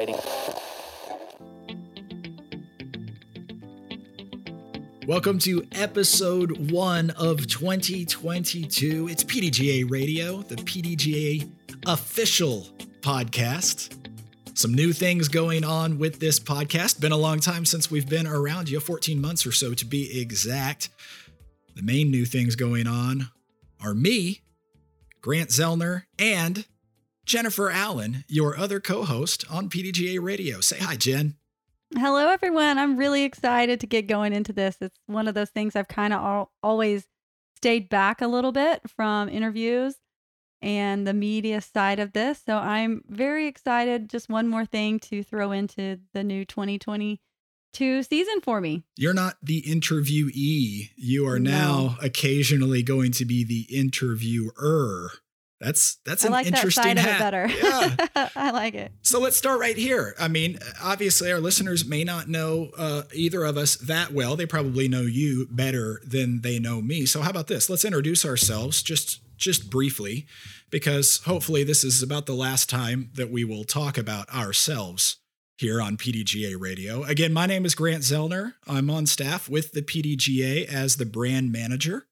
exciting. Welcome to episode 1 of 2022. It's PDGA Radio, the PDGA official podcast. Some new things going on with this podcast. Been a long time since we've been around you, 14 months or so to be exact. The main new things going on are me, Grant Zellner, and Jennifer Allen, your other co-host on PDGA Radio. Say hi, Jen. Hello, everyone. I'm really excited to get going into this. It's one of those things I've kind of always stayed back a little bit from interviews and the media side of this. So I'm very excited. Just one more thing to throw into the new 2022 season for me. You're not the interviewee. You are now occasionally going to be the interviewer. That's an interesting hat. I like that side of it better. Yeah. I like it. So let's start right here. I mean, obviously our listeners may not know either of us that well. They probably know you better than they know me. So how about this? Let's introduce ourselves just briefly, because hopefully this is about the last time that we will talk about ourselves here on PDGA Radio. Again, my name is Grant Zellner. I'm on staff with the PDGA as the brand manager.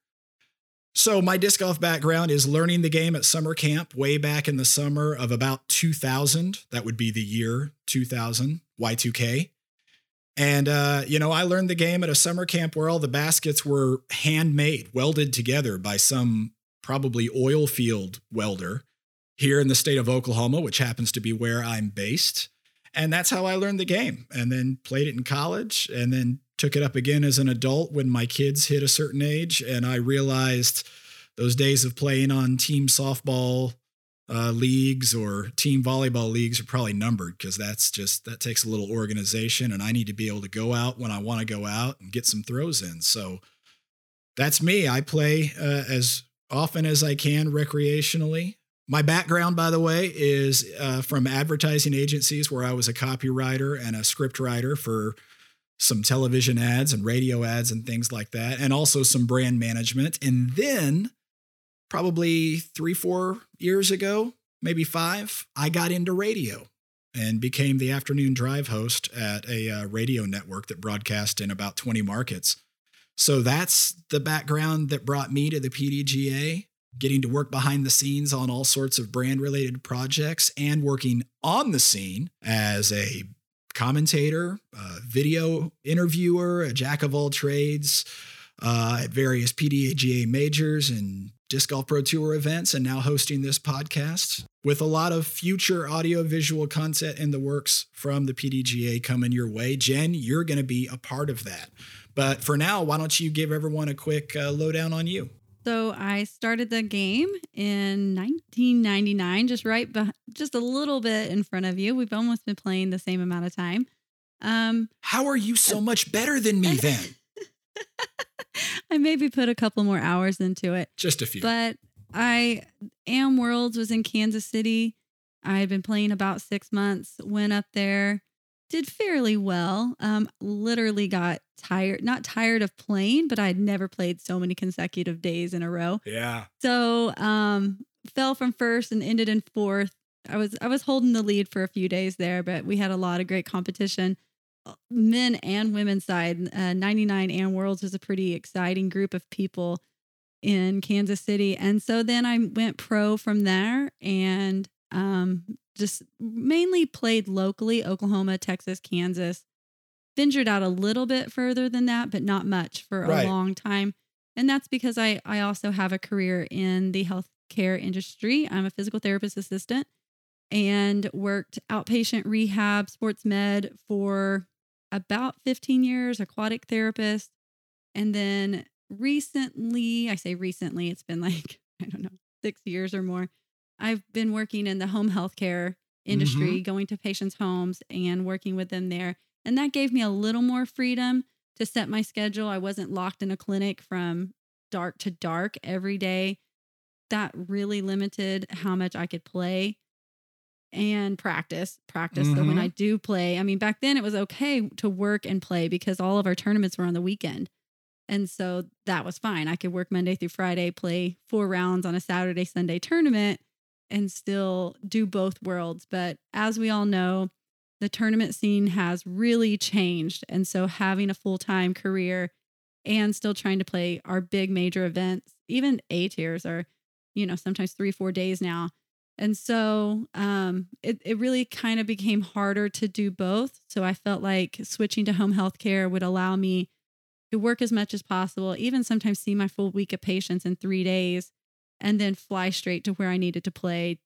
So my disc golf background is learning the game at summer camp way back in the summer of about 2000. That would be the year 2000, Y2K. And, I learned the game at a summer camp where all the baskets were handmade, welded together by some probably oil field welder here in the state of Oklahoma, which happens to be where I'm based. And that's how I learned the game, and then played it in college, and then took it up again as an adult when my kids hit a certain age. And I realized those days of playing on team softball leagues or team volleyball leagues are probably numbered, because that takes a little organization, and I need to be able to go out when I want to go out and get some throws in. So that's me. I play as often as I can recreationally. My background, by the way, is from advertising agencies where I was a copywriter and a script writer for some television ads and radio ads and things like that, and also some brand management. And then probably 3-4 years ago, maybe 5, I got into radio and became the afternoon drive host at a radio network that broadcast in about 20 markets. So that's the background that brought me to the PDGA, getting to work behind the scenes on all sorts of brand related projects and working on the scene as a commentator, video interviewer, a jack of all trades at various PDGA majors and Disc Golf Pro Tour events, and now hosting this podcast with a lot of future audio visual content in the works from the PDGA coming your way. Jen, you're going to be a part of that. But for now, why don't you give everyone a quick lowdown on you? So I started the game in 1999, just a little bit in front of you. We've almost been playing the same amount of time. How are you so much better than me then? I maybe put a couple more hours into it. Just a few. But Am Worlds was in Kansas City. I had been playing about 6 months, went up there, did fairly well. Literally got not tired of playing, but I'd never played so many consecutive days in a row. Yeah. So fell from first and ended in fourth. I was holding the lead for a few days there, but we had a lot of great competition, men and women's side. 99 Am Worlds was a pretty exciting group of people in Kansas City. And so then I went pro from there and just mainly played locally, Oklahoma, Texas, Kansas. Ventured out a little bit further than that, but not much for a long time. And that's because I also have a career in the healthcare industry. I'm a physical therapist assistant and worked outpatient rehab, sports med for about 15 years, aquatic therapist. And then recently, it's been like, 6 years or more. I've been working in the home healthcare industry, going to patients' homes and working with them there. And that gave me a little more freedom to set my schedule. I wasn't locked in a clinic from dark to dark every day. That really limited how much I could play and practice. So when I do play, back then it was okay to work and play because all of our tournaments were on the weekend. And so that was fine. I could work Monday through Friday, play 4 rounds on a Saturday, Sunday tournament and still do both worlds. But as we all know, the tournament scene has really changed. And so having a full-time career and still trying to play our big major events, even A tiers are, sometimes 3-4 days now. And so it really kind of became harder to do both. So I felt like switching to home healthcare would allow me to work as much as possible, even sometimes see my full week of patients in 3 days, and then fly straight to where I needed to play,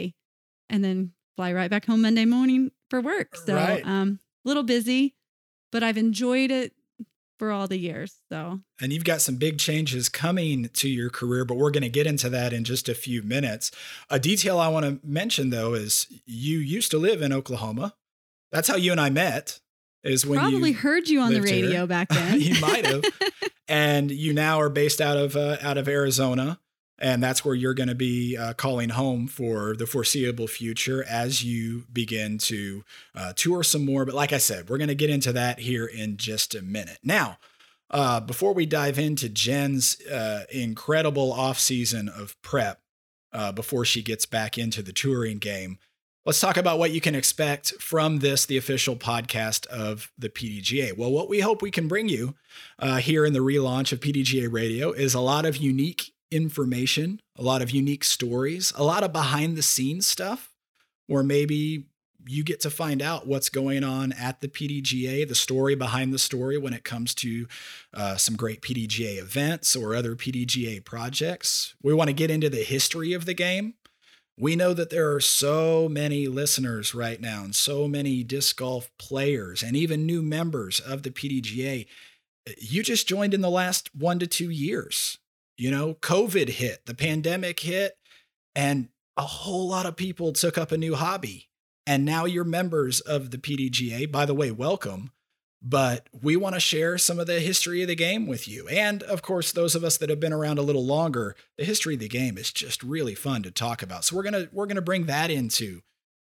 and then fly right back home Monday morning for work. So a little busy, but I've enjoyed it for all the years. So, and you've got some big changes coming to your career, but we're going to get into that in just a few minutes. A detail I want to mention though, is you used to live in Oklahoma. That's how you and I met, is when probably you heard you on the radio here. Back then. You might have. And you now are based out of Arizona. And that's where you're going to be calling home for the foreseeable future as you begin to tour some more. But like I said, we're going to get into that here in just a minute. Now, before we dive into Jen's incredible off-season of prep before she gets back into the touring game, let's talk about what you can expect from this, the official podcast of the PDGA. Well, what we hope we can bring you here in the relaunch of PDGA Radio is a lot of unique information, a lot of unique stories, a lot of behind the scenes stuff, or maybe you get to find out what's going on at the PDGA, the story behind the story when it comes to some great PDGA events or other PDGA projects. We want to get into the history of the game. We know that there are so many listeners right now and so many disc golf players and even new members of the PDGA. You just joined in the last 1 to 2 years. COVID hit, the pandemic hit, and a whole lot of people took up a new hobby. And now you're members of the PDGA. By the way, welcome. But we want to share some of the history of the game with you. And of course, those of us that have been around a little longer, the history of the game is just really fun to talk about. So we're going to bring that into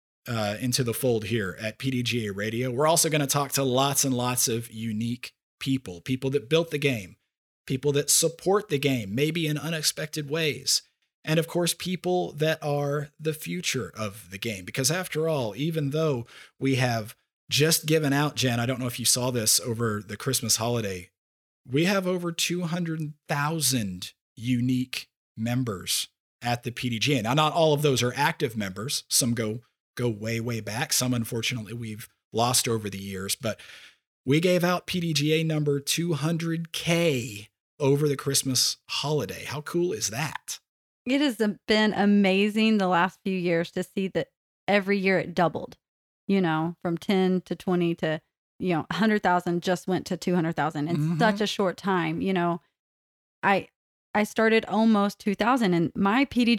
the fold here at PDGA Radio. We're also going to talk to lots and lots of unique people that built the game, people that support the game, maybe in unexpected ways. And of course, people that are the future of the game. Because after all, even though we have just given out, Jen, I don't know if you saw this over the Christmas holiday, we have over 200,000 unique members at the PDGA. Now, not all of those are active members. Some go way, way back. Some, unfortunately, we've lost over the years. But we gave out PDGA number 200K over the Christmas holiday. How cool is that? It has been amazing the last few years to see that every year it doubled, from 10 to 20 to, 100,000 just went to 200,000 in such a short time. I started almost 2,000 and my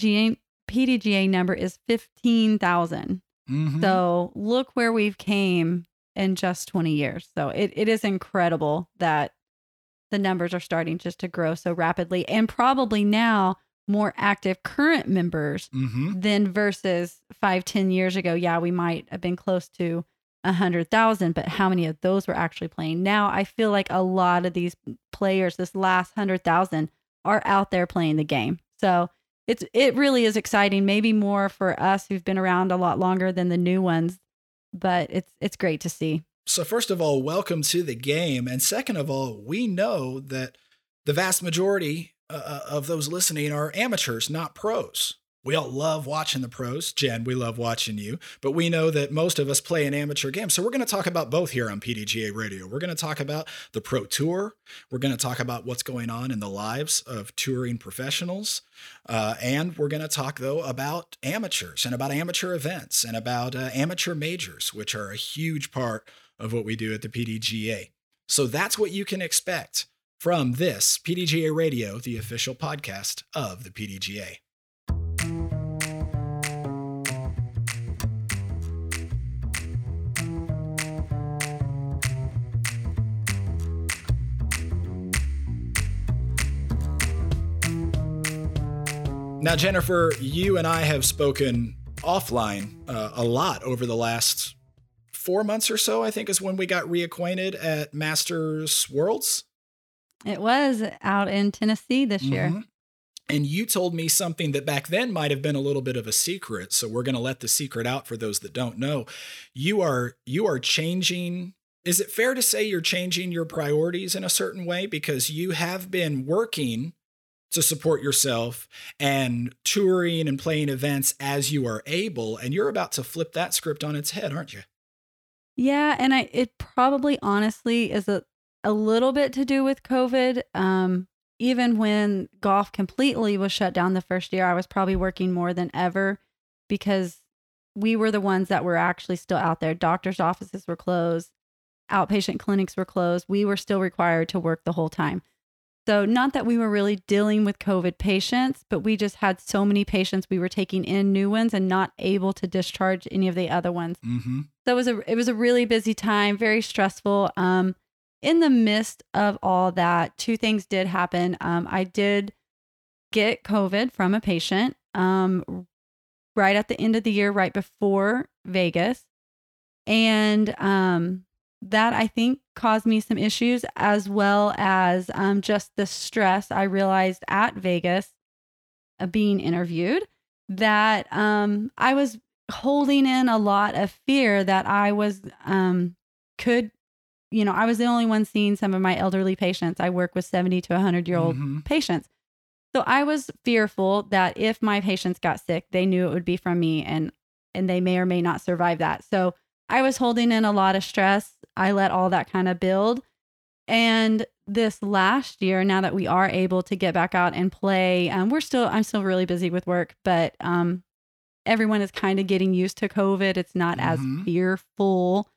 PDGA number is 15,000. So look where we've came in just 20 years. So it is incredible that the numbers are starting just to grow so rapidly, and probably now more active current members than versus 5-10 years ago. Yeah, we might have been close to 100,000, but how many of those were actually playing? Now I feel like a lot of these players, this last 100,000, are out there playing the game. So it really is exciting. Maybe more for us who've been around a lot longer than the new ones, but it's great to see. So first of all, welcome to the game. And second of all, we know that the vast majority of those listening are amateurs, not pros. We all love watching the pros. Jen, we love watching you. But we know that most of us play an amateur game. So we're going to talk about both here on PDGA Radio. We're going to talk about the Pro Tour. We're going to talk about what's going on in the lives of touring professionals. And we're going to talk, though, about amateurs and about amateur events and about amateur majors, which are a huge part of what we do at the PDGA. So that's what you can expect from this PDGA Radio, the official podcast of the PDGA. Now, Jennifer, you and I have spoken offline a lot over the last 4 months or so, I think is when we got reacquainted at Masters Worlds. It was out in Tennessee this year. And you told me something that back then might have been a little bit of a secret. So we're going to let the secret out for those that don't know. You are changing. Is it fair to say you're changing your priorities in a certain way? Because you have been working to support yourself and touring and playing events as you are able. And you're about to flip that script on its head, aren't you? Yeah, and it probably honestly is a little bit to do with COVID. Even when golf completely was shut down the first year, I was probably working more than ever because we were the ones that were actually still out there. Doctors' offices were closed, outpatient clinics were closed. We were still required to work the whole time. So not that we were really dealing with COVID patients, but we just had so many patients. We were taking in new ones and not able to discharge any of the other ones. Mm-hmm. So it was a really busy time, very stressful. In the midst of all that, two things did happen. I did get COVID from a patient right at the end of the year, right before Vegas. And that I think caused me some issues, as well as just the stress I realized at Vegas being interviewed, that I was holding in a lot of fear that I was I was the only one seeing some of my elderly patients. I work with 70 to 100-year-old patients. So I was fearful that if my patients got sick, they knew it would be from me and they may or may not survive that. So I was holding in a lot of stress. I let all that kind of build. And this last year, now that we are able to get back out and play, I'm still really busy with work, but everyone is kind of getting used to COVID. It's not as fearful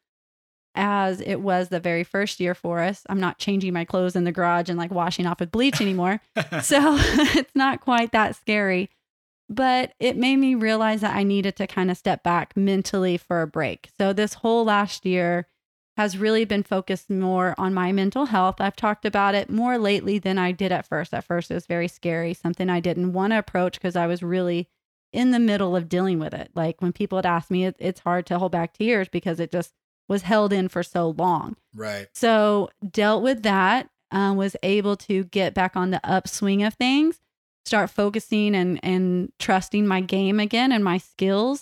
as it was the very first year for us. I'm not changing my clothes in the garage and like washing off with bleach anymore. So it's not quite that scary, but it made me realize that I needed to kind of step back mentally for a break. So this whole last year has really been focused more on my mental health. I've talked about it more lately than I did at first. At first, it was very scary, something I didn't want to approach because I was really in the middle of dealing with it. Like when people had asked me, it's hard to hold back tears because it just was held in for so long. Right. So dealt with that, was able to get back on the upswing of things, start focusing and trusting my game again and my skills,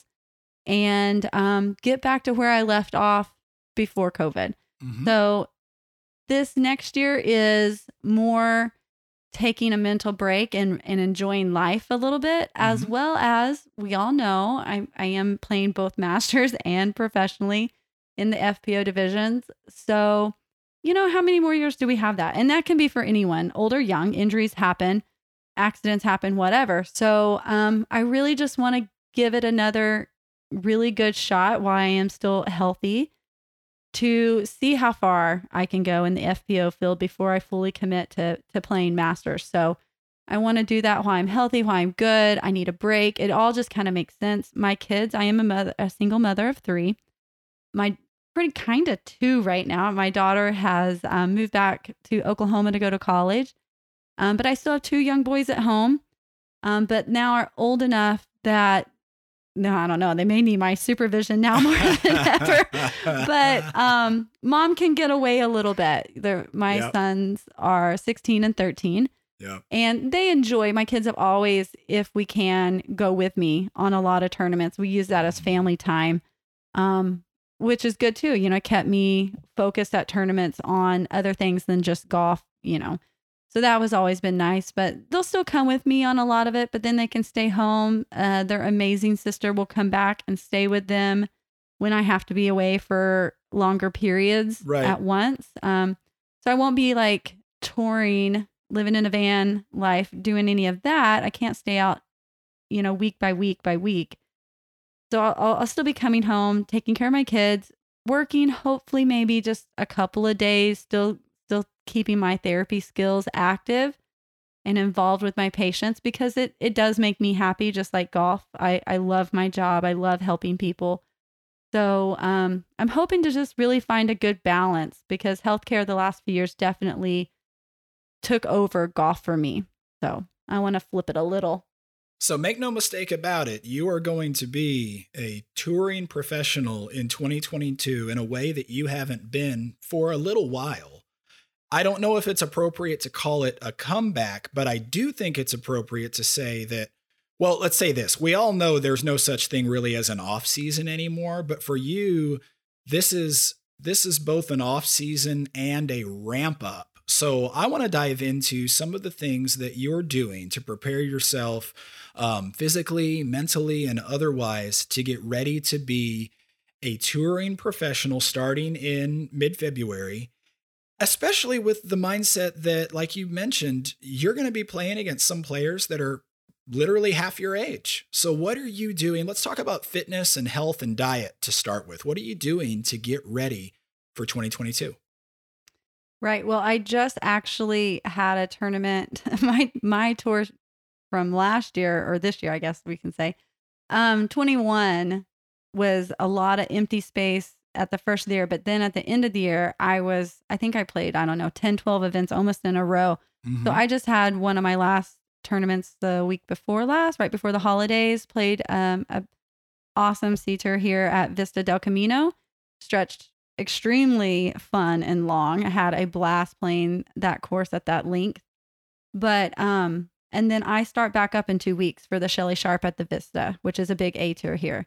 and get back to where I left off before COVID. So this next year is more taking a mental break and enjoying life a little bit, as well as we all know I am playing both masters and professionally in the FPO divisions. So, how many more years do we have that? And that can be for anyone, old or young. Injuries happen, accidents happen, whatever. So I really just want to give it another really good shot while I am still healthy to see how far I can go in the FPO field before I fully commit to playing masters. So I want to do that while I'm healthy, while I'm good. I need a break. It all just kind of makes sense. My kids, I am a single mother of 3. My pretty kind of 2 right now. My daughter has moved back to Oklahoma to go to college, but I still have 2 young boys at home, but now are old enough that, no, I don't know, they may need my supervision now more than ever, but mom can get away a little bit. My sons are 16 and 13. Yeah. And they enjoy, my kids have always, if we can, go with me on a lot of tournaments. We use that as family time. Which is good too. It kept me focused at tournaments on other things than just golf, So that was always been nice, but they'll still come with me on a lot of it, but then they can stay home. Their amazing sister will come back and stay with them when I have to be away for longer periods at once. So I won't be like touring, living in a van life, doing any of that. I can't stay out, week by week by week. So I'll still be coming home, taking care of my kids, working, hopefully maybe just a couple of days, still keeping my therapy skills active and involved with my patients, because it does make me happy, just like golf. I love my job. I love helping people. So I'm hoping to just really find a good balance, because healthcare the last few years definitely took over golf for me. So I want to flip it a little. So make no mistake about it, you are going to be a touring professional in 2022 in a way that you haven't been for a little while. I don't know if it's appropriate to call it a comeback, but I do think it's appropriate to say that, well, let's say this. We all know there's no such thing really as an off season anymore, but for you, this is both an off season and a ramp up. So I want to dive into some of the things that you're doing to prepare yourself physically, mentally, and otherwise to get ready to be a touring professional starting in mid-February, especially with the mindset that, like you mentioned, you're going to be playing against some players that are literally half your age. So what are you doing? Let's talk about fitness and health and diet to start with. What are you doing to get ready for 2022? Right. Well, I just actually had a tournament, my tour from last year, or this year, I guess we can say, 21 was a lot of empty space at the first of the year. But then at the end of the year, I think I played, I don't know, 10, 12 events almost in a row. So I just had one of my last tournaments the week before last, right before the holidays, played a awesome sea tour here at Vista del Camino, stretched extremely fun and long. I had a blast playing that course at that length. But and then I start back up in 2 weeks for the Shelly Sharp at the Vista, which is a big A tour here.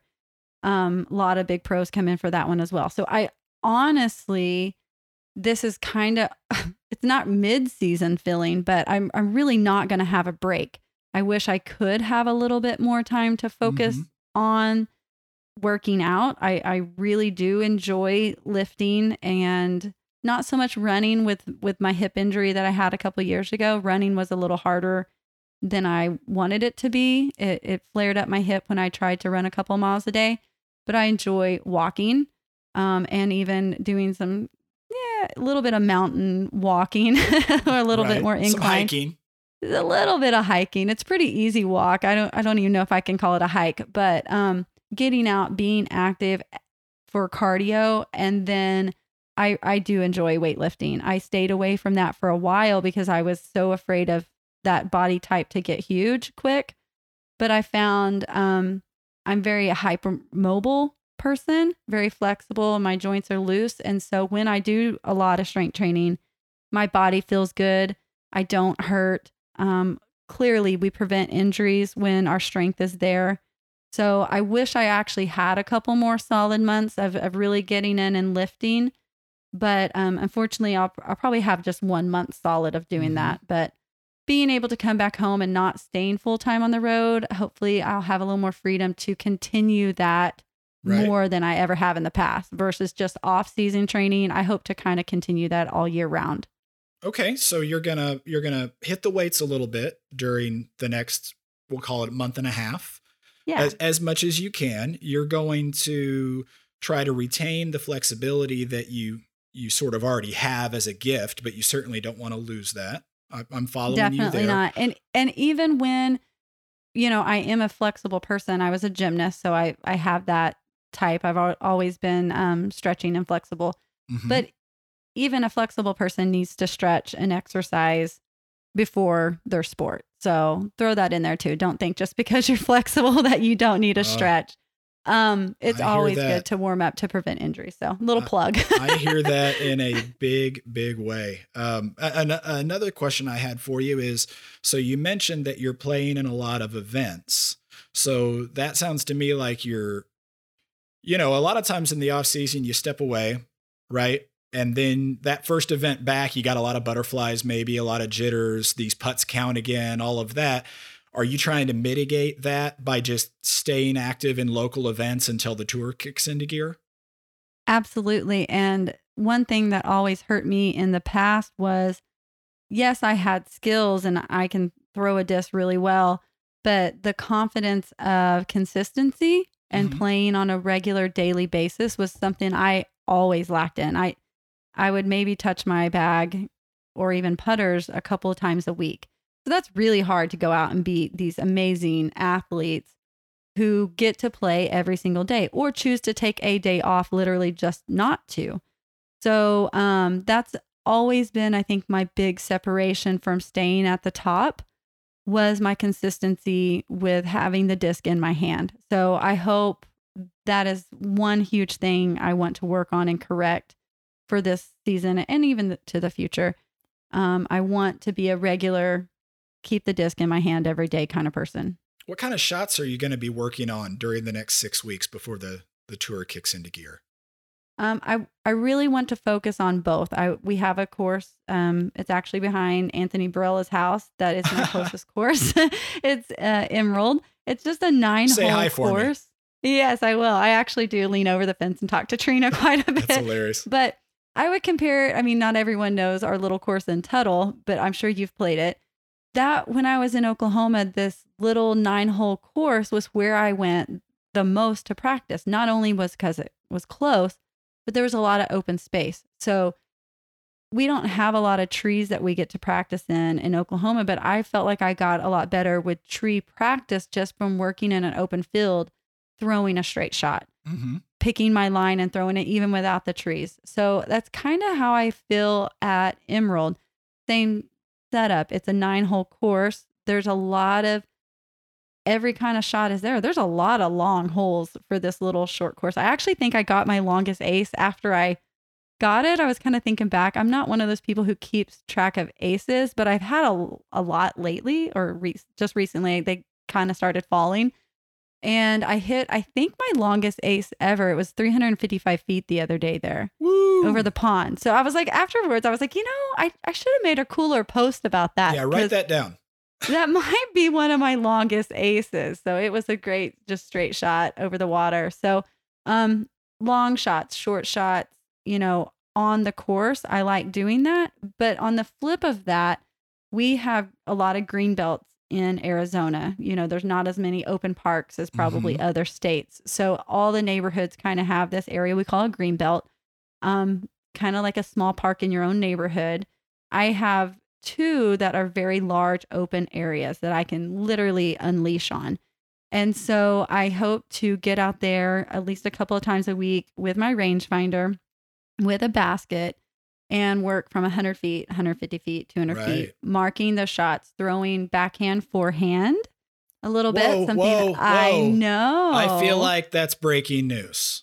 A lot of big pros come in for that one as well. So I honestly, this is kind of, it's not mid-season feeling, but I'm really not going to have a break. I wish I could have a little bit more time to focus on working out. I really do enjoy lifting and not so much running with my hip injury that I had a couple years ago. Running was a little harder than I wanted it to be. It flared up my hip when I tried to run a couple miles a day, but I enjoy walking and even doing some, a little bit of mountain walking or a little bit more incline. Some hiking. A little bit of hiking. It's pretty easy walk. I don't even know if I can call it a hike, but getting out, being active for cardio. And then I do enjoy weightlifting. I stayed away from that for a while because I was so afraid of that body type to get huge quick. But I found I'm very hypermobile person, very flexible. My joints are loose. And so when I do a lot of strength training, my body feels good. I don't hurt. Clearly, we prevent injuries when our strength is there. So I wish I actually had a couple more solid months of really getting in and lifting. But unfortunately, I'll probably have just 1 month solid of doing that. But being able to come back home and not staying full time on the road, hopefully I'll have a little more freedom to continue that more than I ever have in the past versus just off season training. I hope to kind of continue that all year round. Okay. So you're going to hit the weights a little bit during the next, we'll call it a month and a half. Yeah. As much as you can. You're going to try to retain the flexibility that you sort of already have as a gift, but you certainly don't want to lose that. I'm following you there. Definitely not. And even when, I am a flexible person, I was a gymnast, so I have that type. I've always been stretching and flexible. But even a flexible person needs to stretch and exercise before their sport. So throw that in there too. Don't think just because you're flexible that you don't need a stretch. It's always good to warm up to prevent injury. So little plug. I hear that in a big, big way. Another question I had for you is, so you mentioned that you're playing in a lot of events. So that sounds to me like you're, a lot of times in the off season, you step away, right? And then that first event back, you got a lot of butterflies, maybe a lot of jitters, these putts count again, all of that. Are you trying to mitigate that by just staying active in local events until the tour kicks into gear? Absolutely. And one thing that always hurt me in the past was, yes, I had skills and I can throw a disc really well, but the confidence of consistency and playing on a regular daily basis was something I always lacked in. I would maybe touch my bag or even putters a couple of times a week. So that's really hard to go out and beat these amazing athletes who get to play every single day or choose to take a day off, literally just not to. So that's always been, I think, my big separation from staying at the top was my consistency with having the disc in my hand. So I hope that is one huge thing I want to work on and correct for this season and even to the future. I want to be a regular, keep the disc in my hand every day kind of person. What kind of shots are you going to be working on during the next 6 weeks before the tour kicks into gear? I really want to focus on both. We have a course. It's actually behind Anthony Barella's house. That is my closest course. It's Emerald. It's just a 9-hole course. Yes, I will. I actually do lean over the fence and talk to Trina quite a bit. That's hilarious. But I would compare. I mean, not everyone knows our little course in Tuttle, but I'm sure you've played it. That when I was in Oklahoma, this little 9-hole course was where I went the most to practice. Not only was because it was close, but there was a lot of open space. So we don't have a lot of trees that we get to practice in Oklahoma, but I felt like I got a lot better with tree practice just from working in an open field, throwing a straight shot, picking my line and throwing it even without the trees. So that's kind of how I feel at Emerald. Same setup. It's a 9-hole course. There's a lot of every kind of shot is there. There's a lot of long holes for this little short course. I actually think I got my longest ace after I got it. I was kind of thinking back. I'm not one of those people who keeps track of aces, but I've had a lot lately or just recently. They kind of started falling. And I hit, I think, my longest ace ever. It was 355 feet the other day there. Woo! Over the pond. So I was like, afterwards, I was like, I should have made a cooler post about that. Yeah, write that down. That might be one of my longest aces. So it was a great, just straight shot over the water. So long shots, short shots, on the course, I like doing that. But on the flip of that, we have a lot of green belts in Arizona. There's not as many open parks as probably other states. So all the neighborhoods kind of have this area we call a green belt, kind of like a small park in your own neighborhood. I have 2 that are very large open areas that I can literally unleash on. And so I hope to get out there at least a couple of times a week with my rangefinder, with a basket, and work from 100 feet, 150 feet, 200 feet, marking the shots, throwing backhand, forehand a little bit. Something I know. I feel like that's breaking news.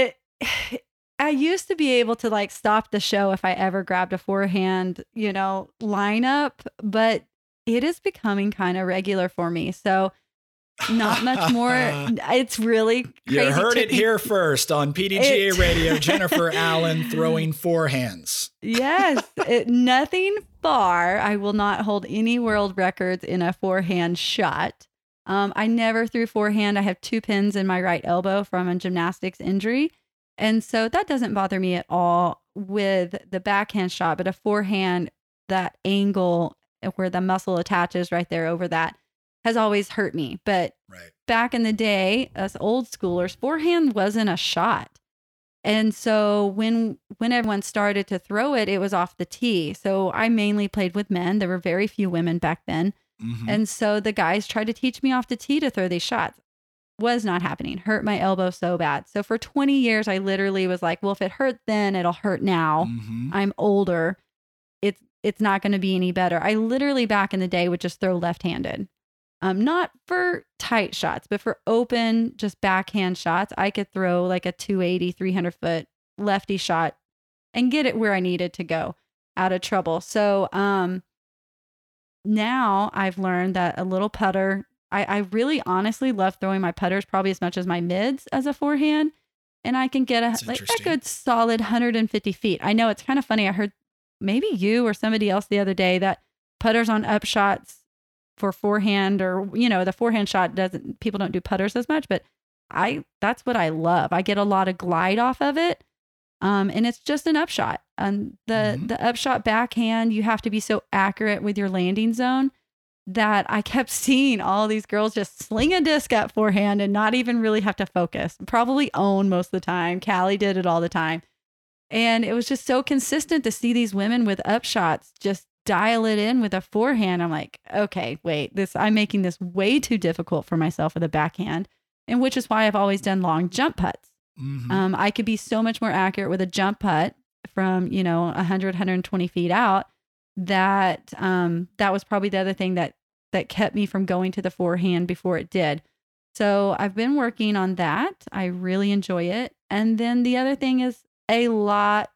I used to be able to stop the show if I ever grabbed a forehand, lineup, but it is becoming kind of regular for me. So not much more. It's really crazy. You heard it here first on PDGA Radio. Jennifer Allen throwing forehands. Yes. Nothing far. I will not hold any world records in a forehand shot. I never threw forehand. I have 2 pins in my right elbow from a gymnastics injury. And so that doesn't bother me at all with the backhand shot, but a forehand, that angle where the muscle attaches right there over that has always hurt me. But back in the day, us old schoolers, forehand wasn't a shot. And so when everyone started to throw it, it was off the tee. So I mainly played with men. There were very few women back then. And so the guys tried to teach me off the tee to throw these shots. Was not happening. Hurt my elbow so bad. So for 20 years, I literally was like, well, if it hurt then, it'll hurt now. I'm older. It's not going to be any better. I literally back in the day would just throw left-handed. Not for tight shots, but for open, just backhand shots. I could throw like a 280, 300 foot lefty shot and get it where I needed to go out of trouble. So now I've learned that a little putter, I really honestly love throwing my putters probably as much as my mids as a forehand. And I can get a good solid 150 feet. I know it's kind of funny. I heard maybe you or somebody else the other day that putters on up shots for forehand, or, the forehand shot people don't do putters as much, but that's what I love. I get a lot of glide off of it. And it's just an upshot. And the upshot backhand, you have to be so accurate with your landing zone that I kept seeing all these girls just sling a disc up forehand and not even really have to focus. Probably own most of the time. Callie did it all the time. And it was just so consistent to see these women with upshots just dial it in with a forehand. I'm like, okay, wait, I'm making this way too difficult for myself with a backhand, and which is why I've always done long jump putts. I could be so much more accurate with a jump putt from, 100, 120 feet out. That was probably the other thing that kept me from going to the forehand before it did. So I've been working on that. I really enjoy it. And then the other thing is a lot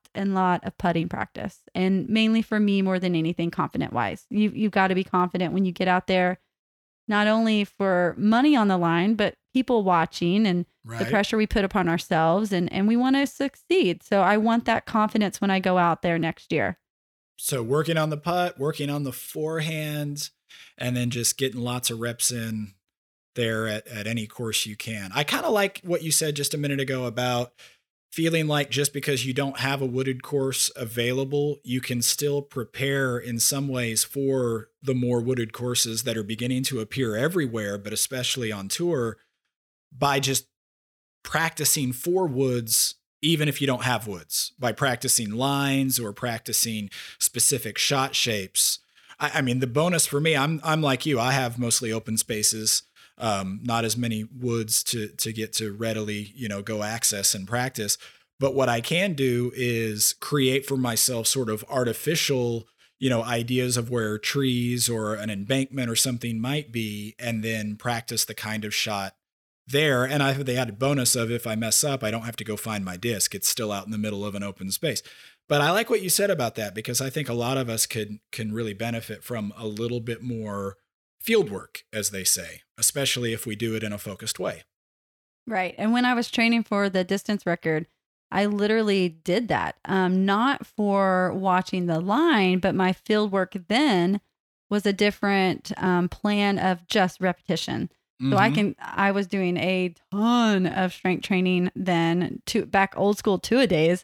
and lot of putting practice, and mainly for me more than anything, confident wise. You've got to be confident when you get out there, not only for money on the line, but people watching and the Right. pressure we put upon ourselves, and we want to succeed. So I want that confidence when I go out there next year. So working on the putt, working on the forehand, and then just getting lots of reps in there at any course you can. I kind of like what you said just a minute ago about feeling like just because you don't have a wooded course available, you can still prepare in some ways for the more wooded courses that are beginning to appear everywhere, but especially on tour, by just practicing for woods, even if you don't have woods, by practicing lines or practicing specific shot shapes. I mean, the bonus for me, I'm like you. I have mostly open spaces, not as many woods to get to readily, go access and practice. But what I can do is create for myself sort of artificial, ideas of where trees or an embankment or something might be, and then practice the kind of shot there. And I have the added bonus of if I mess up, I don't have to go find my disc. It's still out in the middle of an open space. But I like what you said about that, because I think a lot of us can really benefit from a little bit more field work, as they say, especially if we do it in a focused way. Right. And when I was training for the distance record, I literally did that. Not for watching the line, but my field work then was a different plan of just repetition. So I was doing a ton of strength training then, back old school two-a-days,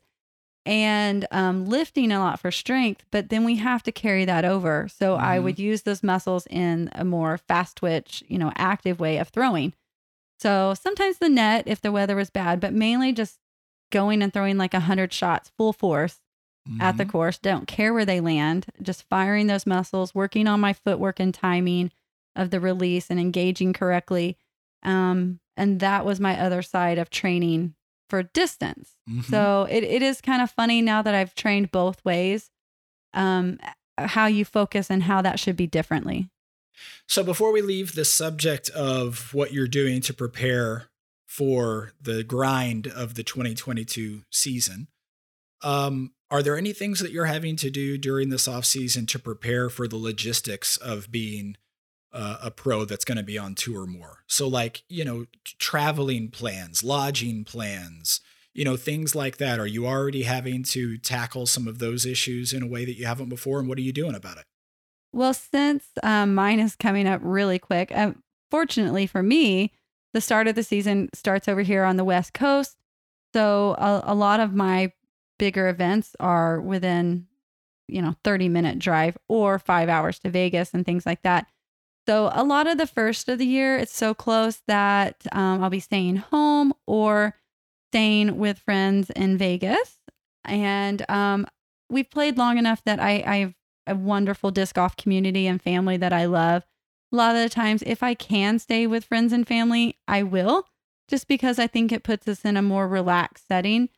and lifting a lot for strength, but then we have to carry that over. So I would use those muscles in a more fast twitch, active way of throwing. So sometimes the net, if the weather was bad, but mainly just going and throwing like 100 shots full force at the course. Don't care where they land, just firing those muscles, working on my footwork and timing of the release and engaging correctly. And that was my other side of training for distance. So it is kind of funny now that I've trained both ways, how you focus and how that should be differently. So before we leave the subject of what you're doing to prepare for the grind of the 2022 season, are there any things that you're having to do during this off season to prepare for the logistics of being a pro that's going to be on tour more? So like, traveling plans, lodging plans, things like that. Are you already having to tackle some of those issues in a way that you haven't before? And what are you doing about it? Well, since mine is coming up really quick, fortunately for me, the start of the season starts over here on the West Coast. So a lot of my bigger events are within, 30-minute drive or 5 hours to Vegas and things like that. So a lot of the first of the year, it's so close that I'll be staying home or staying with friends in Vegas. And we've played long enough that I have a wonderful disc golf community and family that I love. A lot of the times, if I can stay with friends and family, I will, just because I think it puts us in a more relaxed setting.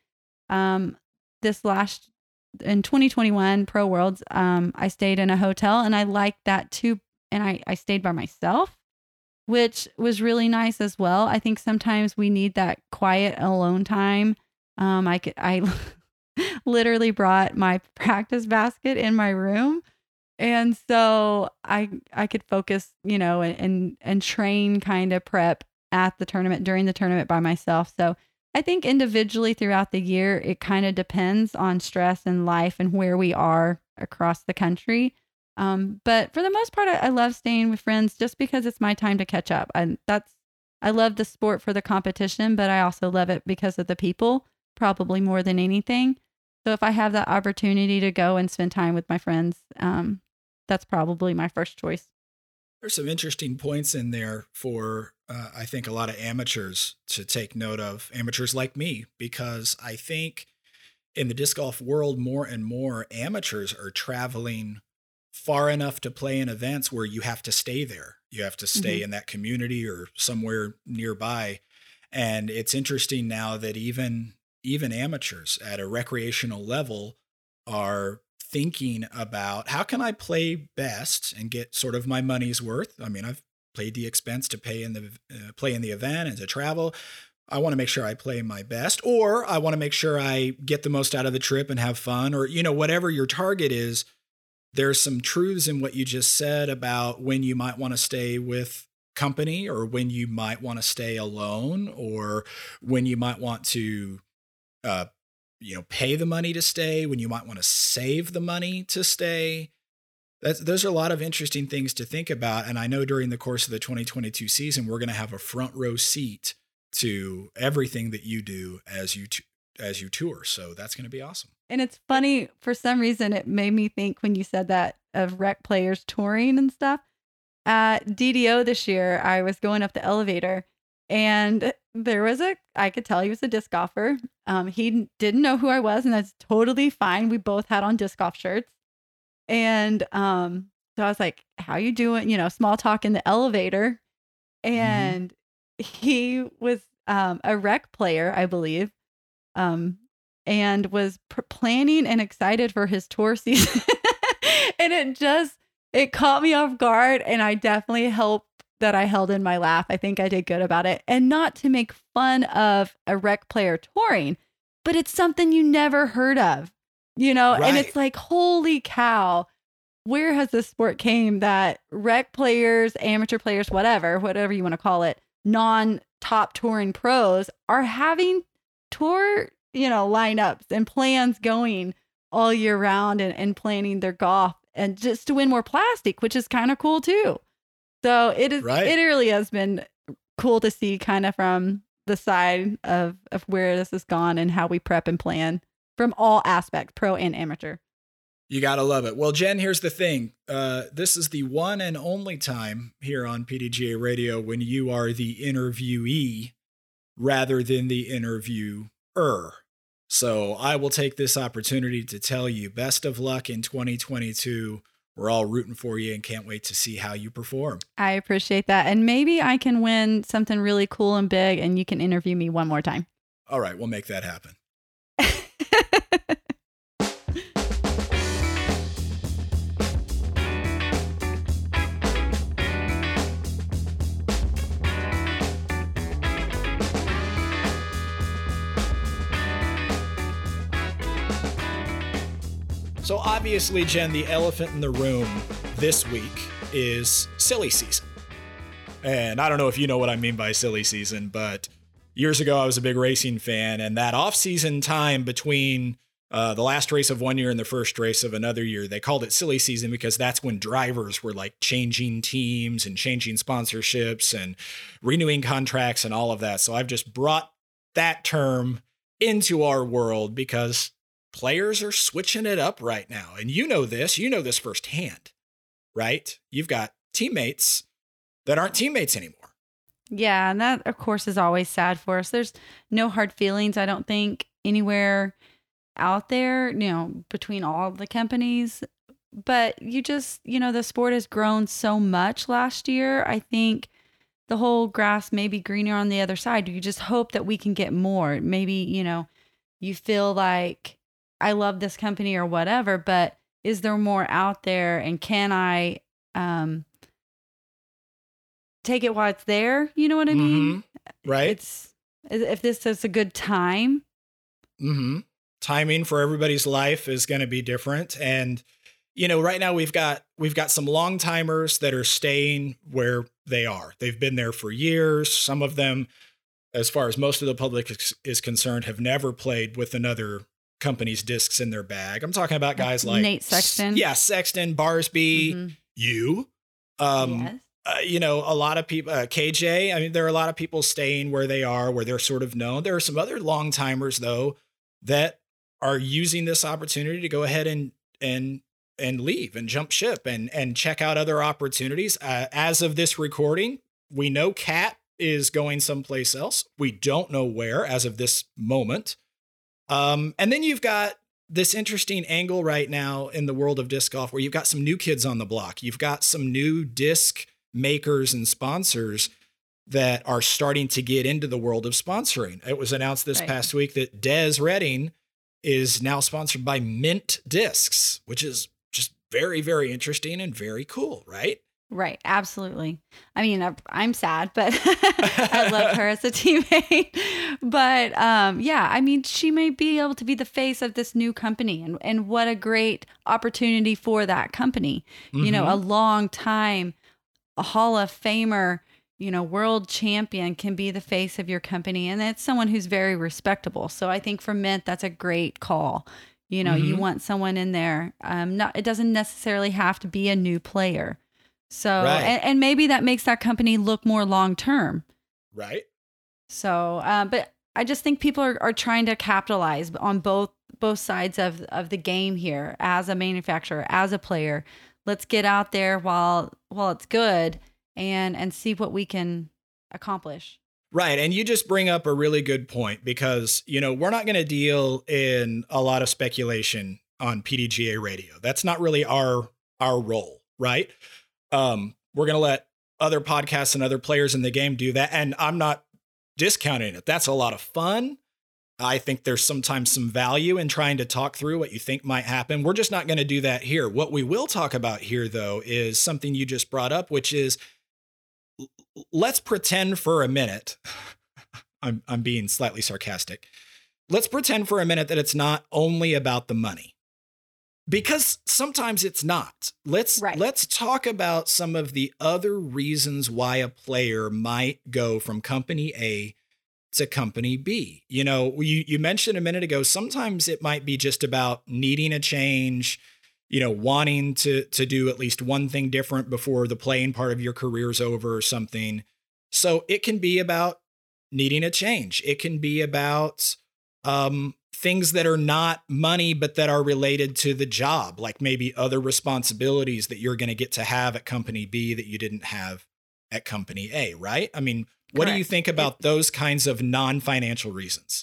In 2021 Pro Worlds, I stayed in a hotel and I liked that too. And I stayed by myself, which was really nice as well. I think sometimes we need that quiet alone time. I literally brought my practice basket in my room. And so I could focus, and train, kind of prep at the tournament, during the tournament by myself. So I think individually throughout the year, it kind of depends on stress and life and where we are across the country. But for the most part, I love staying with friends just because it's my time to catch up. I love the sport for the competition, but I also love it because of the people, probably more than anything. So if I have that opportunity to go and spend time with my friends, that's probably my first choice. There's some interesting points in there for, I think, a lot of amateurs to take note of, amateurs like me, because I think in the disc golf world, more and more amateurs are traveling far enough to play in events where you have to stay there. You have to stay in that community or somewhere nearby. And it's interesting now that even amateurs at a recreational level are thinking about, how can I play best and get sort of my money's worth? I mean, I've paid the expense to play in the event and to travel. I want to make sure I play my best, or I want to make sure I get the most out of the trip and have fun, or, whatever your target is. There's some truths in what you just said about when you might want to stay with company, or when you might want to stay alone, or when you might want to, pay the money to stay, when you might want to save the money to stay. Those are a lot of interesting things to think about. And I know during the course of the 2022 season, we're going to have a front row seat to everything that you do as you tour. So that's going to be awesome. And it's funny, for some reason, it made me think when you said that of rec players touring and stuff. At DDO this year, I was going up the elevator and there was I could tell he was a disc golfer. He didn't know who I was, and that's totally fine. We both had on disc golf shirts. And so I was like, how you doing? Small talk in the elevator. And he was a rec player, I believe. And was planning and excited for his tour season. And it caught me off guard. And I definitely hope that I held in my laugh. I think I did good about it. And not to make fun of a rec player touring, but it's something you never heard of, right. And it's like, holy cow, where has this sport came that rec players, amateur players, whatever you want to call it, non-top touring pros are having tour lineups and plans going all year round and planning their golf and just to win more plastic, which is kind of cool too. So it is, right. It really has been cool to see kind of from the side of where this has gone and how we prep and plan from all aspects, pro and amateur. You got to love it. Well, Jen, here's the thing. This is the one and only time here on PDGA Radio when you are the interviewee rather than the interviewer. So I will take this opportunity to tell you best of luck in 2022. We're all rooting for you and can't wait to see how you perform. I appreciate that. And maybe I can win something really cool and big and you can interview me one more time. All right, we'll make that happen. So obviously, Jen, the elephant in the room this week is silly season. And I don't know if you know what I mean by silly season, but years ago I was a big racing fan, and that off-season time between the last race of one year and the first race of another year, they called it silly season because that's when drivers were like changing teams and changing sponsorships and renewing contracts and all of that. So I've just brought that term into our world because players are switching it up right now. And you know this firsthand, right? You've got teammates that aren't teammates anymore. Yeah. And that, of course, is always sad for us. There's no hard feelings, I don't think, anywhere out there, between all the companies. But you just, the sport has grown so much last year. I think the whole grass may be greener on the other side. You just hope that we can get more. Maybe, you feel like, I love this company or whatever, but is there more out there? And can I take it while it's there? You know what I mean? Right. If this is a good time. Mm-hmm. Timing for everybody's life is going to be different. And, right now we've got some long timers that are staying where they are. They've been there for years. Some of them, as far as most of the public is concerned, have never played with another company's discs in their bag. I'm talking about guys like Nate Sexton. Yeah, Sexton, Barsby, you. Yes. A lot of people, KJ. I mean, there are a lot of people staying where they are, where they're sort of known. There are some other long timers though that are using this opportunity to go ahead and leave and jump ship and check out other opportunities. As of this recording, we know Kat is going someplace else. We don't know where as of this moment. And then you've got this interesting angle right now in the world of disc golf where you've got some new kids on the block. You've got some new disc makers and sponsors that are starting to get into the world of sponsoring. It was announced this past week that Des Redding is now sponsored by Mint Discs, which is just very, very interesting and very cool, right? Right. Absolutely. I mean, I'm sad, but I love her as a teammate. But yeah, I mean, she may be able to be the face of this new company, and what a great opportunity for that company. You know, a long time, a Hall of Famer, you know, world champion can be the face of your company. And it's someone who's very respectable. So I think for Mint, that's a great call. You know, you want someone in there. It doesn't necessarily have to be a new player. So, and maybe that makes that company look more long term. Right. So, but I just think people are trying to capitalize on both sides of the game here, as a manufacturer, as a player. Let's get out there while it's good and see what we can accomplish. Right. And you just bring up a really good point, because, you know, we're not going to deal in a lot of speculation on PDGA radio. That's not really our role. Right. We're going to let other podcasts and other players in the game do that. And I'm not discounting it. That's a lot of fun. I think there's sometimes some value in trying to talk through what you think might happen. We're just not going to do that here. What we will talk about here, though, is something you just brought up, which is, let's pretend for a minute, I'm being slightly sarcastic. Let's pretend for a minute that it's not only about the money. Because sometimes it's not. Let's talk about some of the other reasons why a player might go from company A to company B. You know, you mentioned a minute ago, sometimes it might be just about needing a change, you know, wanting to do at least one thing different before the playing part of your career is over or something. So it can be about needing a change. It can be about things that are not money, but that are related to the job, like maybe other responsibilities that you're going to get to have at company B that you didn't have at company A, right? I mean, what do you think about those kinds of non-financial reasons?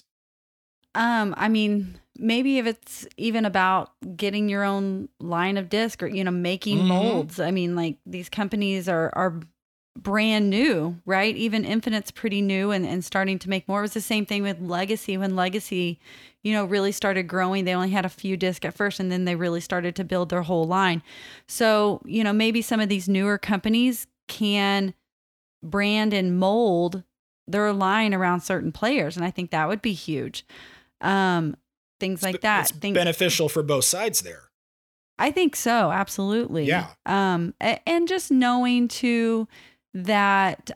I mean, maybe if it's even about getting your own line of disc, or, you know, making molds. I mean, like, these companies are brand new, right? Even Infinite's pretty new and starting to make more. It was the same thing with Legacy. When Legacy, you know, really started growing, they only had a few discs at first, and then they really started to build their whole line. So, you know, maybe some of these newer companies can brand and mold their line around certain players. And I think that would be huge. Things like that. It's beneficial for both sides there. I think so. Absolutely. Yeah. And just knowing too that,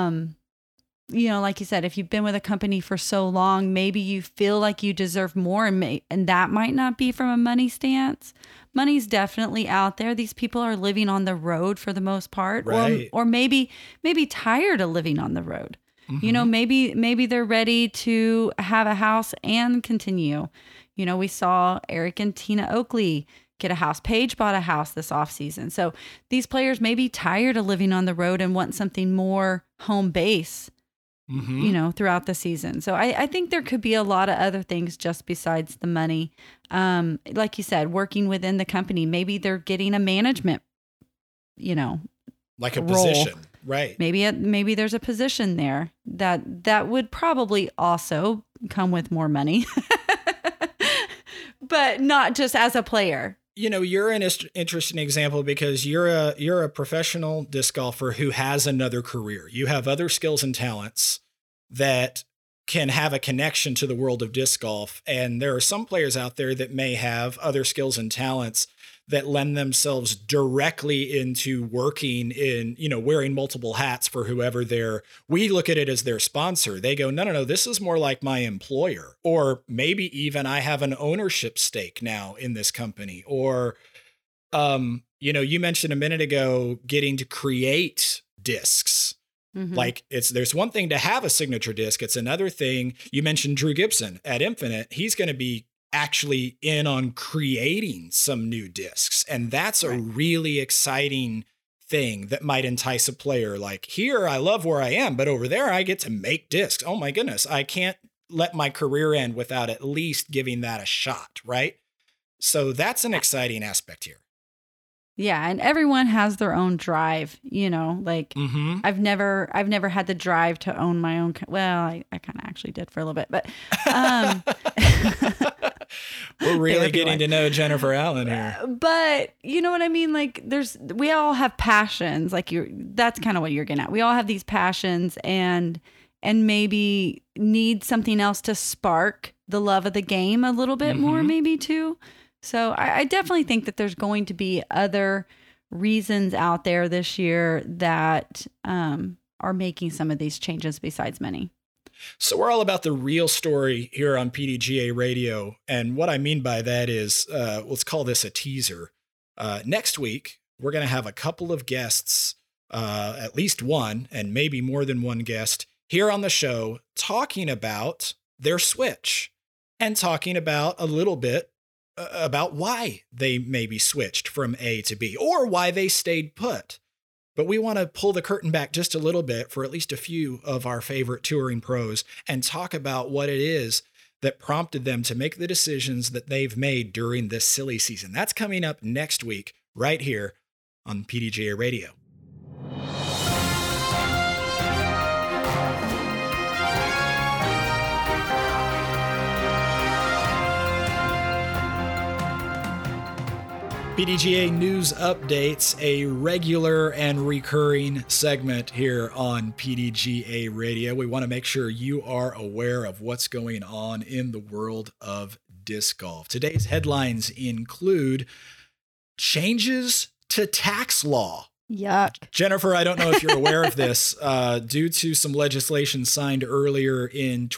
you know, like you said, if you've been with a company for so long, maybe you feel like you deserve more, and that might not be from a money stance. Money's definitely out there. These people are living on the road for the most part, right. or maybe tired of living on the road. You know, maybe they're ready to have a house and continue. You know, we saw Eric and Tina Oakley get a house. Paige bought a house this offseason. So these players may be tired of living on the road and want something more home base, you know, throughout the season. So I think there could be a lot of other things just besides the money. Like you said, working within the company, maybe they're getting a management, you know, like a role. position. Right. Maybe there's a position there that would probably also come with more money, but not just as a player. You know, you're an interesting example because you're a professional disc golfer who has another career. You have other skills and talents that can have a connection to the world of disc golf. And there are some players out there that may have other skills and talents that lend themselves directly into working in, you know, wearing multiple hats for whoever we look at it as their sponsor. They go, no, this is more like my employer. Or maybe even I have an ownership stake now in this company. Or, you know, you mentioned a minute ago getting to create discs. Like there's one thing to have a signature disc. It's another thing. You mentioned Drew Gibson at Infinite. He's going to be actually in on creating some new discs. And that's a really exciting thing that might entice a player. Like, here, I love where I am, but over there, I get to make discs. Oh my goodness. I can't let my career end without at least giving that a shot. Right. So that's an exciting aspect here. Yeah. And everyone has their own drive, you know, like I've never had the drive to own my own. Well, I kind of actually did for a little bit, but, We're really therapy getting wise. to know Jennifer Allen here. But you know what I mean? Like we all have passions. Like that's kind of what you're getting at. We all have these passions and maybe need something else to spark the love of the game a little bit more, maybe too. So I definitely think that there's going to be other reasons out there this year that are making some of these changes besides money. So we're all about the real story here on PDGA Radio. And what I mean by that is, let's call this a teaser. Next week, we're going to have a couple of guests, at least one, and maybe more than one guest here on the show talking about their switch and talking about a little bit about why they maybe switched from A to B or why they stayed put. But we want to pull the curtain back just a little bit for at least a few of our favorite touring pros and talk about what it is that prompted them to make the decisions that they've made during this silly season. That's coming up next week, right here on PDGA Radio. PDGA News Updates, a regular and recurring segment here on PDGA Radio. We want to make sure you are aware of what's going on in the world of disc golf. Today's headlines include changes to tax law. Yuck. Jennifer, I don't know if you're aware of this. Due to some legislation signed earlier in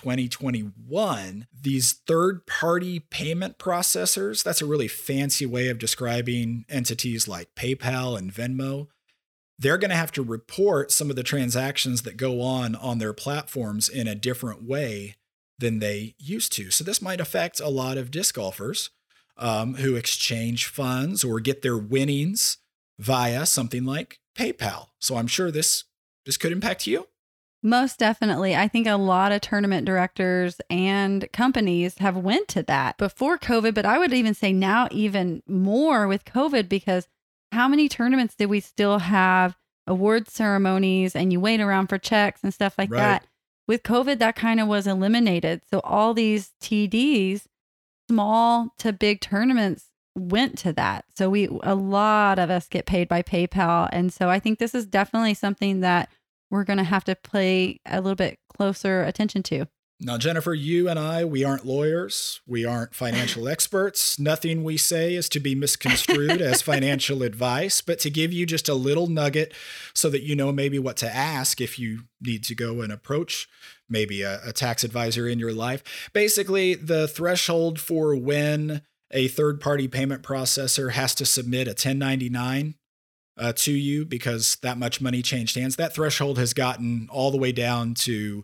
2021, these third-party payment processors, that's a really fancy way of describing entities like PayPal and Venmo, they're going to have to report some of the transactions that go on their platforms in a different way than they used to. So this might affect a lot of disc golfers who exchange funds or get their winnings via something like PayPal. So I'm sure this could impact you. Most definitely. I think a lot of tournament directors and companies have went to that before COVID, but I would even say now even more with COVID, because how many tournaments did we still have award ceremonies and you wait around for checks and stuff like that? With COVID, that kind of was eliminated. So all these TDs, small to big tournaments, went to that. So a lot of us get paid by PayPal. And so I think this is definitely something that we're going to have to pay a little bit closer attention to. Now, Jennifer, you and I, we aren't lawyers. We aren't financial experts. Nothing we say is to be misconstrued as financial advice, but to give you just a little nugget so that you know maybe what to ask if you need to go and approach maybe a tax advisor in your life. Basically, the threshold for when a third-party payment processor has to submit a 1099 to you because that much money changed hands, that threshold has gotten all the way down to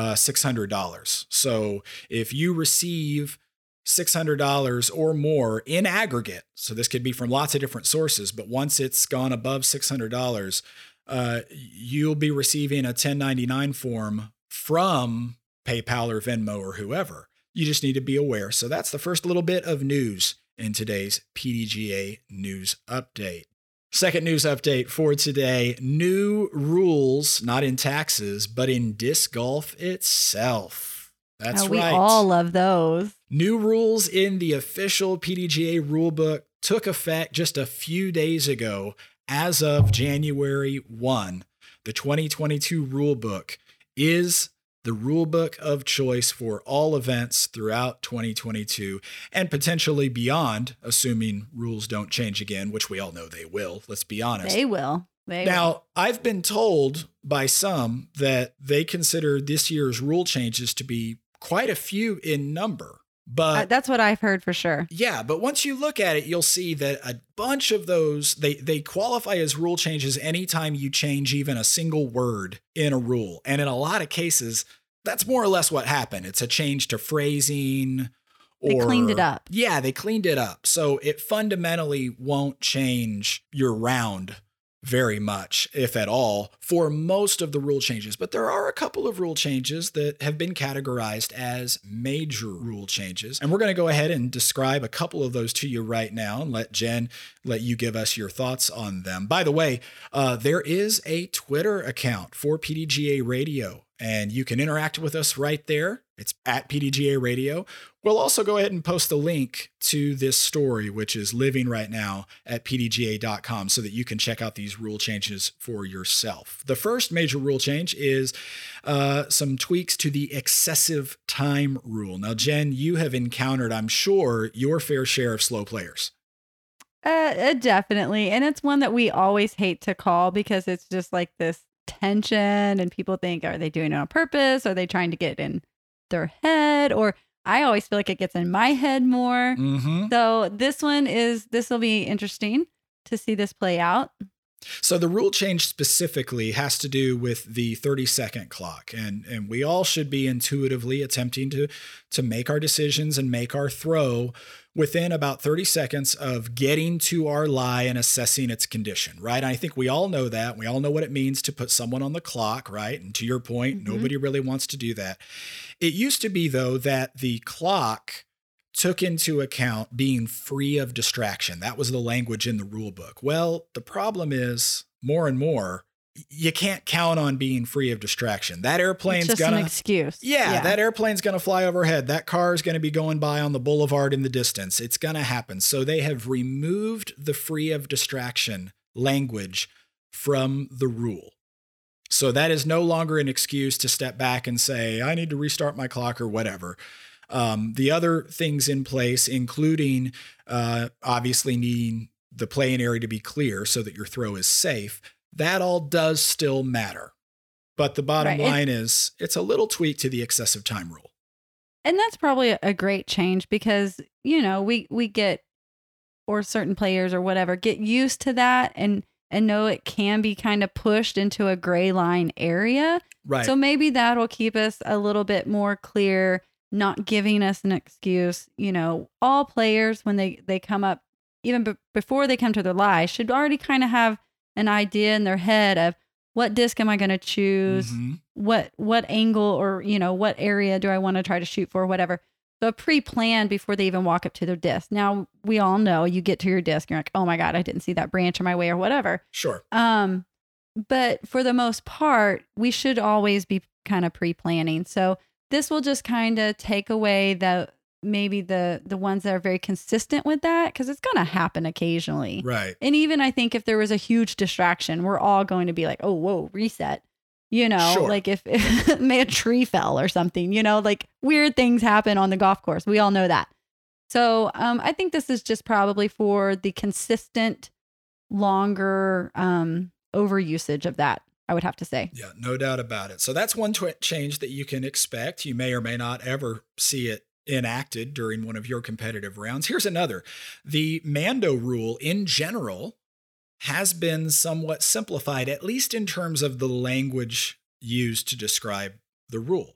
$600. So if you receive $600 or more in aggregate, so this could be from lots of different sources, but once it's gone above $600, you'll be receiving a 1099 form from PayPal or Venmo or whoever. You just need to be aware. So that's the first little bit of news in today's PDGA News Update. Second news update for today, new rules, not in taxes, but in disc golf itself. That's right. We all love those. New rules in the official PDGA rulebook took effect just a few days ago as of January 1. The 2022 rulebook is the rulebook of choice for all events throughout 2022 and potentially beyond, assuming rules don't change again, which we all know they will. Let's be honest. They will. Now, I've been told by some that they consider this year's rule changes to be quite a few in number. But that's what I've heard for sure. Yeah, but once you look at it, you'll see that a bunch of those, they qualify as rule changes anytime you change even a single word in a rule. And in a lot of cases, that's more or less what happened. It's a change to phrasing. They cleaned it up. Yeah, they cleaned it up. So it fundamentally won't change your round very much, if at all, for most of the rule changes. But there are a couple of rule changes that have been categorized as major rule changes. And we're going to go ahead and describe a couple of those to you right now and let you give us your thoughts on them. By the way, there is a Twitter account for PDGA Radio, and you can interact with us right there. It's at PDGA Radio. We'll also go ahead and post the link to this story, which is living right now at pdga.com, so that you can check out these rule changes for yourself. The first major rule change is some tweaks to the excessive time rule. Now, Jen, you have encountered, I'm sure, your fair share of slow players. Definitely. And it's one that we always hate to call because it's just like this tension and people think, are they doing it on purpose? Are they trying to get in their head? Or I always feel like it gets in my head more. Mm-hmm. So this will be interesting to see this play out. So the rule change specifically has to do with the 30-second clock. And we all should be intuitively attempting to make our decisions and make our throw within about 30 seconds of getting to our lie and assessing its condition, right? And I think we all know that. We all know what it means to put someone on the clock, right? And to your point, nobody really wants to do that. It used to be, though, that the clock took into account being free of distraction. That was the language in the rule book. Well, the problem is more and more, you can't count on being free of distraction. That airplane's it's just an excuse. Yeah, that airplane's going to fly overhead. That car is going to be going by on the boulevard in the distance. It's going to happen. So they have removed the free of distraction language from the rule. So that is no longer an excuse to step back and say, I need to restart my clock or whatever. The other things in place, including obviously needing the playing area to be clear so that your throw is safe, that all does still matter. But the bottom line is it's a little tweak to the excessive time rule. And that's probably a great change because, we get, or certain players or whatever, get used to that and know it can be kind of pushed into a gray line area. Right. So maybe that'll keep us a little bit more clear, not giving us an excuse. All players, when they come up, even before they come to their lie, should already kind of have an idea in their head of what disc am I going to choose, what angle or, what area do I want to try to shoot for, whatever. So a pre-plan before they even walk up to their disc. Now, we all know you get to your disc, you're like, oh my God, I didn't see that branch in my way or whatever. Sure. But for the most part, we should always be kind of pre-planning. So this will just kind of take away maybe the ones that are very consistent with that, because it's going to happen occasionally. Right. And even I think if there was a huge distraction, we're all going to be like, oh, whoa, reset. Sure. Like if a tree fell or something, like weird things happen on the golf course. We all know that. So I think this is just probably for the consistent, longer overusage of that, I would have to say. Yeah, no doubt about it. So that's one change that you can expect. You may or may not ever see it enacted during one of your competitive rounds. Here's another. The Mando rule in general has been somewhat simplified, at least in terms of the language used to describe the rule.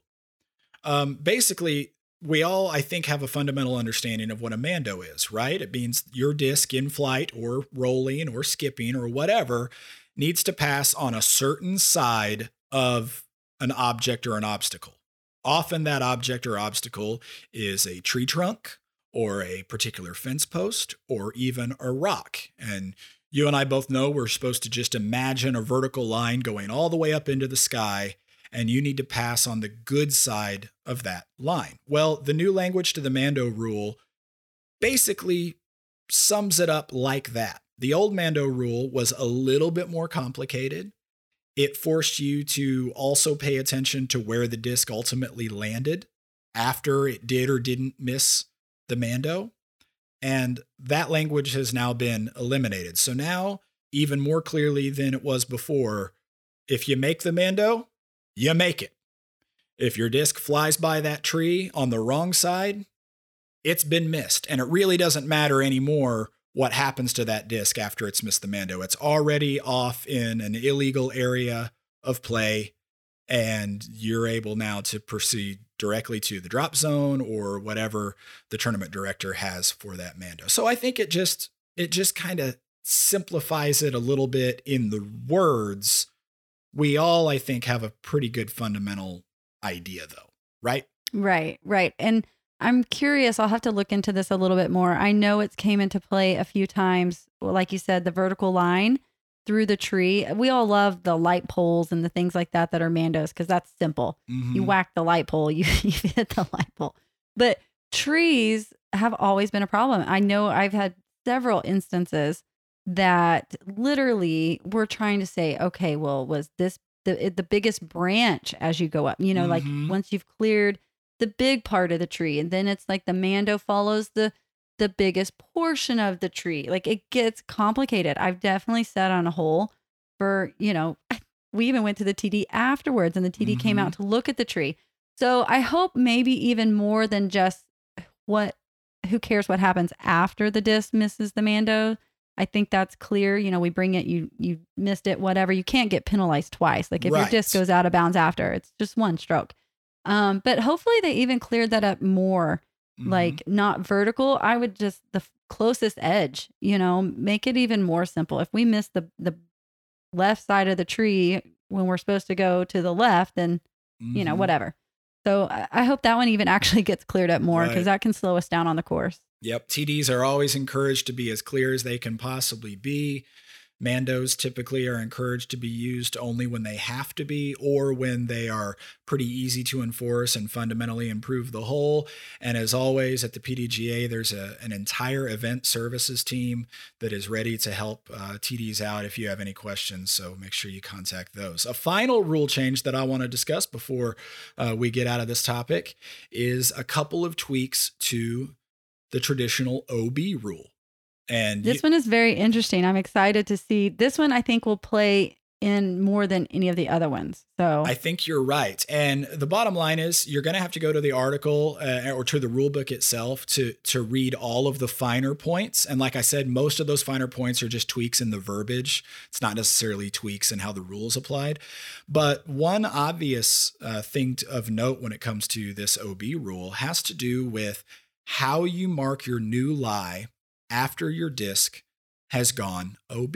Basically, we all, I think, have a fundamental understanding of what a Mando is, right? It means your disc in flight or rolling or skipping or whatever needs to pass on a certain side of an object or an obstacle. Often that object or obstacle is a tree trunk or a particular fence post or even a rock. And you and I both know we're supposed to just imagine a vertical line going all the way up into the sky, and you need to pass on the good side of that line. Well, the new language to the Mando rule basically sums it up like that. The old Mando rule was a little bit more complicated. It forced you to also pay attention to where the disc ultimately landed after it did or didn't miss the Mando. And that language has now been eliminated. So now, even more clearly than it was before, if you make the Mando, you make it. If your disc flies by that tree on the wrong side, it's been missed. And it really doesn't matter anymore what happens to that disc after it's missed the Mando. It's already off in an illegal area of play, and you're able now to proceed directly to the drop zone or whatever the tournament director has for that Mando. So I think it just kind of simplifies it a little bit in the words. We all, I think, have a pretty good fundamental idea though, right? Right. And I'm curious, I'll have to look into this a little bit more. I know it's came into play a few times. Well, like you said, the vertical line. through the tree. We all love the light poles and the things like that are mandos because that's simple. You whack the light pole, you hit the light pole. But trees have always been a problem. I know I've had several instances that literally we're trying to say, okay, well, was this the biggest branch as you go up? You know, like once you've cleared the big part of the tree, and then it's like the mando follows the biggest portion of the tree. Like it gets complicated. I've definitely sat on a hole for, you know, we even went to the TD afterwards and the TD came out to look at the tree. So I hope maybe even more than just who cares what happens after the disc misses the mando. I think that's clear. You know, we bring it, you missed it, whatever. You can't get penalized twice. Like if your disc goes out of bounds after, it's just one stroke. But hopefully they even cleared that up more, like not vertical. I would just the closest edge, you know, make it even more simple. If we miss the left side of the tree when we're supposed to go to the left, then, you know, whatever. So I hope that one even actually gets cleared up more because that can slow us down on the course. Yep. TDs are always encouraged to be as clear as they can possibly be. Mandos typically are encouraged to be used only when they have to be or when they are pretty easy to enforce and fundamentally improve the hole. And as always at the PDGA, there's an entire event services team that is ready to help TDs out if you have any questions. So make sure you contact those. A final rule change that I want to discuss before we get out of this topic is a couple of tweaks to the traditional OB rule. And this one is very interesting. I'm excited to see this one. I think will play in more than any of the other ones. So I think you're right. And the bottom line is you're going to have to go to the article or to the rule book itself to read all of the finer points. And like I said, most of those finer points are just tweaks in the verbiage. It's not necessarily tweaks in how the rules applied. But one obvious thing of note when it comes to this OB rule has to do with how you mark your new lie after your disc has gone OB.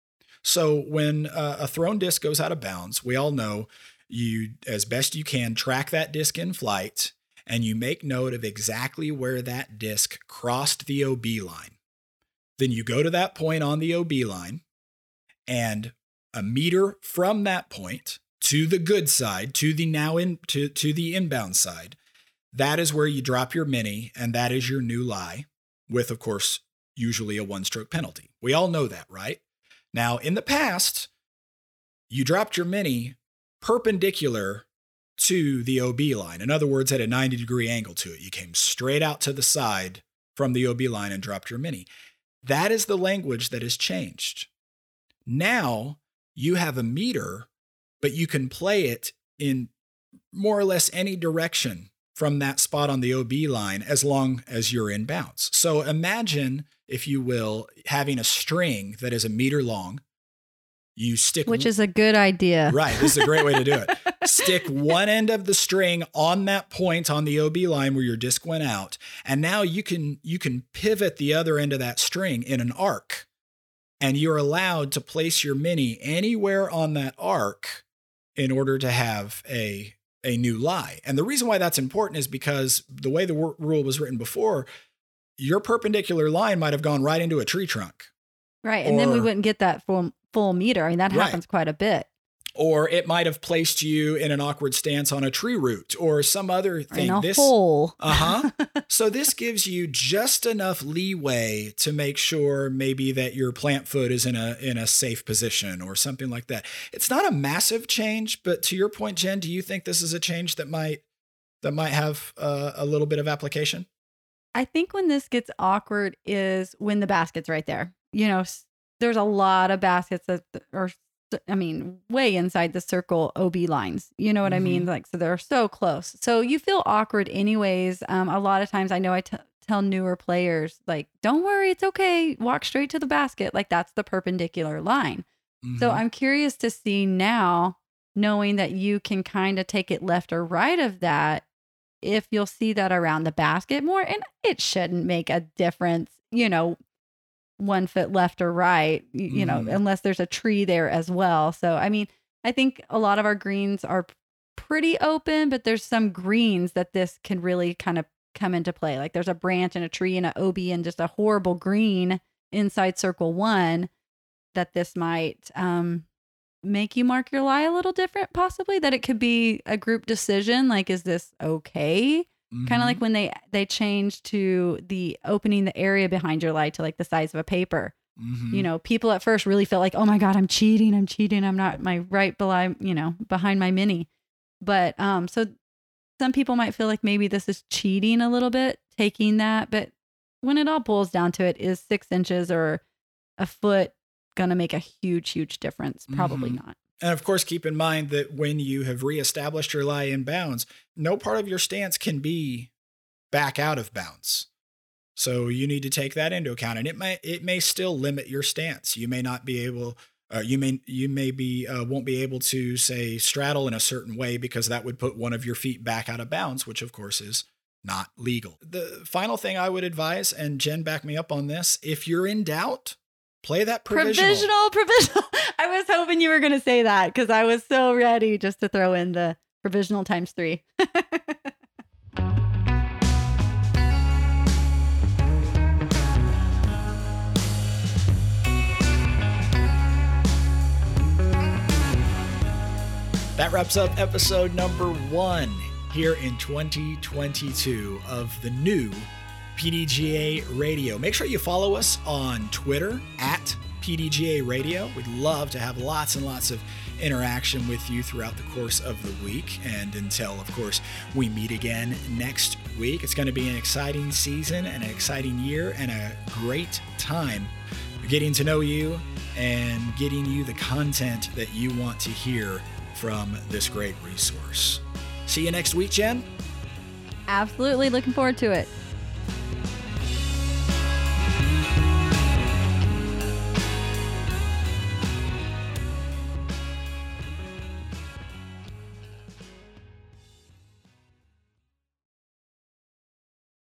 So when a thrown disc goes out of bounds, we all know you, as best you can, track that disc in flight and you make note of exactly where that disc crossed the OB line. Then you go to that point on the OB line and a meter from that point to the good side, to the to the inbound side, that is where you drop your mini and that is your new lie with, of course, usually a one-stroke penalty. We all know that, right? Now, in the past, you dropped your mini perpendicular to the OB line. In other words, at a 90-degree angle to it. You came straight out to the side from the OB line and dropped your mini. That is the language that has changed. Now, you have a meter, but you can play it in more or less any direction from that spot on the OB line as long as you're in bounds. So imagine, if you will, having a string that is a meter long. You stick, which is a good idea. Right. This is a great way to do it. Stick one end of the string on that point on the OB line where your disc went out. And now you can pivot the other end of that string in an arc. And you're allowed to place your mini anywhere on that arc in order to have a new lie. And the reason why that's important is because the way the rule was written before, your perpendicular line might have gone right into a tree trunk. Right. And then we wouldn't get that full meter. I mean, that happens quite a bit. Or it might have placed you in an awkward stance on a tree root or some other thing. In a hole. So this gives you just enough leeway to make sure maybe that your plant foot is in a safe position or something like that. It's not a massive change, but to your point, Jen, do you think this is a change that might have a little bit of application? I think when this gets awkward is when the basket's right there. You know, there's a lot of baskets that are, I mean, way inside the circle OB lines. You know what I mean? Like, so they're so close. So you feel awkward anyways. A lot of times I know I tell newer players, like, don't worry, it's okay. Walk straight to the basket. Like, that's the perpendicular line. So I'm curious to see now, knowing that you can kind of take it left or right of that, if you'll see that around the basket more. And it shouldn't make a difference, you know, 1 foot left or right, you know, unless there's a tree there as well. So, I mean, I think a lot of our greens are pretty open, but there's some greens that this can really kind of come into play. Like there's a branch and a tree and an OB and just a horrible green inside circle 1. that this might make you mark your lie a little different, possibly, that it could be a group decision. Like, is this okay? Kind of like when they changed to the opening the area behind your lie to like the size of a paper. You know, people at first really felt like, oh my God, I'm cheating. I'm not my right behind my mini. But so some people might feel like maybe this is cheating a little bit, taking that. But when it all boils down to it, is 6 inches or a foot going to make a huge, huge difference? Probably not. And of course, keep in mind that when you have reestablished your lie in bounds, no part of your stance can be back out of bounds. So you need to take that into account, and it may still limit your stance. You may not be able, won't be able to say straddle in a certain way because that would put one of your feet back out of bounds, which of course is not legal. The final thing I would advise, and Jen, back me up on this, if you're in doubt, play that provisional. Provisional. I was hoping you were going to say that because I was so ready just to throw in the provisional times 3. That wraps up episode number 1 here in 2022 of the new PDGA Radio. Make sure you follow us on Twitter at PDGA Radio. We'd love to have lots and lots of interaction with you throughout the course of the week. And until, of course, we meet again next week, it's going to be an exciting season and an exciting year and a great time getting to know you and getting you the content that you want to hear from this great resource. See you next week, Jen. Absolutely. Looking forward to it.